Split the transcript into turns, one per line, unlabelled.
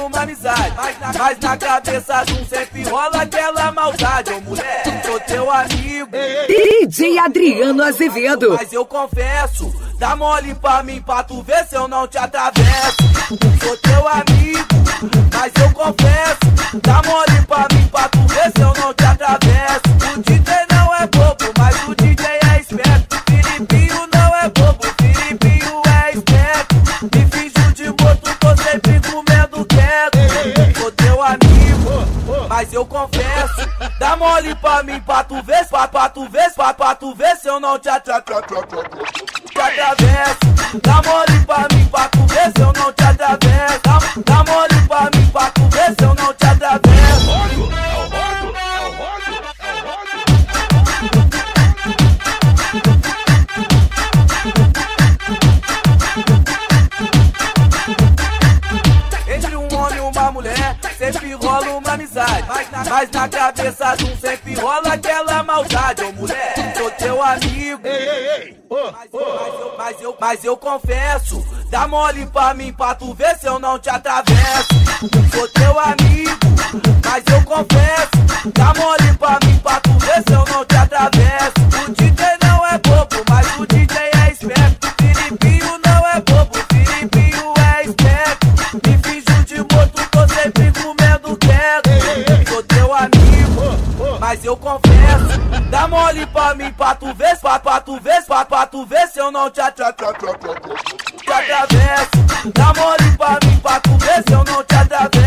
uma amizade, mas na cabeça de um sempre rola aquela maldade. Ô mulher, sou teu amigo,
DJ Adriano Azevedo.
mas eu confesso, dá mole pra mim pra tu ver se eu não te atravesso. Sou teu amigo, mas eu confesso, dá mole pra mim pra tu ver se eu não te atravesso. O DJ não é bobo, mas o DJ é esperto. Filipinho não é bobo, Filipinho é esperto. Me finjo de morto, tô sempre comendo quieto. Sou teu amigo, mas eu confesso, dá mole pra mim pra tu ver, pra tu ver se eu não te atravesso. Dá mole pra mim pra tu ver se eu não te atravesso. Dá mole pra mim pra tu ver se eu não te atravesso. Entre um homem e uma mulher sempre rola uma amizade, mas na cabeça de um sempre rola aquela maldade. Ô mulher, sou teu amigo, mas eu confesso, dá mole pra mim pra tu ver se eu não te atravesso. Sou teu amigo, mas eu confesso, dá mole pra mim pra tu ver se eu não te atravesso. O DJ não é bobo, mas o DJ é esperto. Filipinho não é bobo, Filipinho é esperto. Me finjo de morto, tô sempre comendo quieto. Sou teu amigo, mas eu confesso, dá mole pra mim pra tu ver, pra tu ver se eu não te atravesso. Dá mole pra mim pra tu ver se eu não te atravesso.